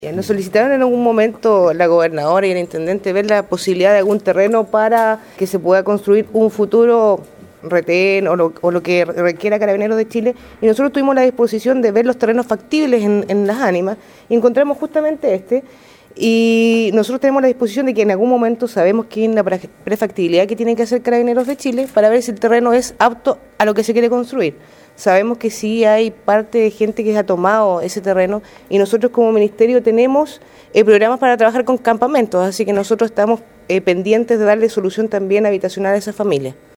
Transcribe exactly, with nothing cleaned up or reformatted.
Nos solicitaron en algún momento la gobernadora y el intendente ver la posibilidad de algún terreno para que se pueda construir un futuro retén o lo, o lo que requiera Carabineros de Chile, y nosotros tuvimos la disposición de ver los terrenos factibles en, en Las Ánimas y encontramos justamente este, y nosotros tenemos la disposición de que en algún momento sabemos que hay una prefactibilidad que tienen que hacer Carabineros de Chile para ver si el terreno es apto a lo que se quiere construir. Sabemos que sí hay parte de gente que ha tomado ese terreno y nosotros como ministerio tenemos eh, programas para trabajar con campamentos, así que nosotros estamos eh, pendientes de darle solución también habitacional a esa familia.